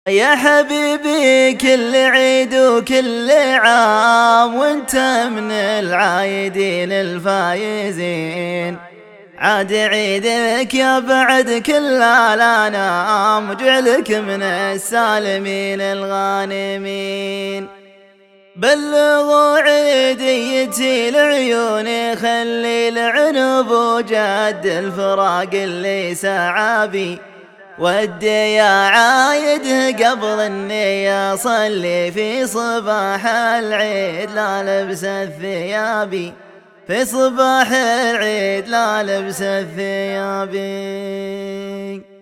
يا حبيبي كل عيد وكل عام وانت من العايدين الفايزين. عاد عيدك يا بعد كل الانام وجعلك من السالمين الغانمين. بلغوا عيديتي لعيوني خلي العنب وجد الفراق اللي سعابي. ودي يا عايده قبل اني اصلي في صباح العيد لا لبس الثيابي. في صباح العيد لا لبس الثيابي.